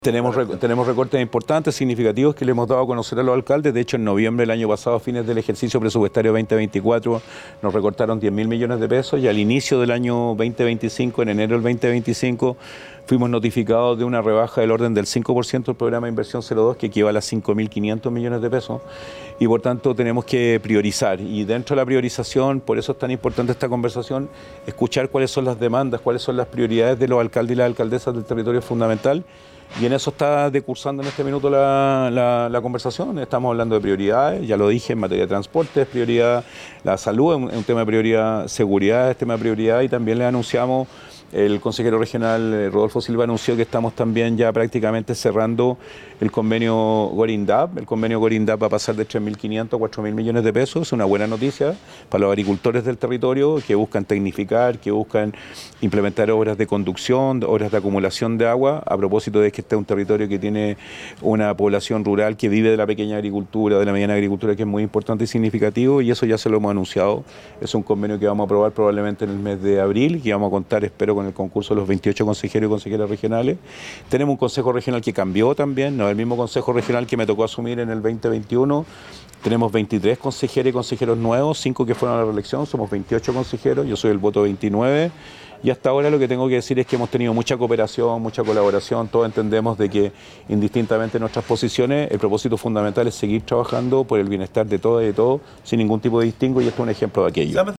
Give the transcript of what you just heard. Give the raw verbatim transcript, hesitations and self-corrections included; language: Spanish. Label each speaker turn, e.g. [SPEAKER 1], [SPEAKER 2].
[SPEAKER 1] Tenemos, rec tenemos recortes importantes, significativos, que le hemos dado a conocer a los alcaldes. De hecho, en noviembre del año pasado, a fines del ejercicio presupuestario veinte veinticuatro, nos recortaron diez mil millones de pesos, y al inicio del año veinte veinticinco, en enero del veinte veinticinco, fuimos notificados de una rebaja del orden del cinco por ciento del programa de inversión cero dos, que equivale a cinco mil quinientos millones de pesos, y por tanto tenemos que priorizar. Y dentro de la priorización, por eso es tan importante esta conversación, escuchar cuáles son las demandas, cuáles son las prioridades de los alcaldes y las alcaldesas del territorio fundamental. Y en eso está decursando en este minuto la, la, la conversación. Estamos hablando de prioridades, ya lo dije, en materia de transporte es prioridad, la salud es un, es un tema de prioridad, seguridad es tema de prioridad, y también le anunciamos, el consejero regional Rodolfo Silva anunció que estamos también ya prácticamente cerrando el convenio Gorindap. El convenio Gorindap va a pasar de tres mil quinientos a cuatro mil millones de pesos. Es una buena noticia para los agricultores del territorio que buscan tecnificar, que buscan implementar obras de conducción, obras de acumulación de agua, a propósito de que este es un territorio que tiene una población rural que vive de la pequeña agricultura, de la mediana agricultura, que es muy importante y significativo, y eso ya se lo hemos anunciado. Es un convenio que vamos a aprobar probablemente en el mes de abril, que vamos a contar, espero, con el concurso de los veintiocho consejeros y consejeras regionales. Tenemos un consejo regional que cambió también, no es el mismo consejo regional que me tocó asumir en el veinte veintiuno. Tenemos veintitrés consejeros y consejeros nuevos, cinco que fueron a la reelección, somos veintiocho consejeros, yo soy el voto veintinueve. Y hasta ahora lo que tengo que decir es que hemos tenido mucha cooperación, mucha colaboración, todos entendemos de que, indistintamente de nuestras posiciones, el propósito fundamental es seguir trabajando por el bienestar de todas y de todos, sin ningún tipo de distingo, y esto es un ejemplo de aquello.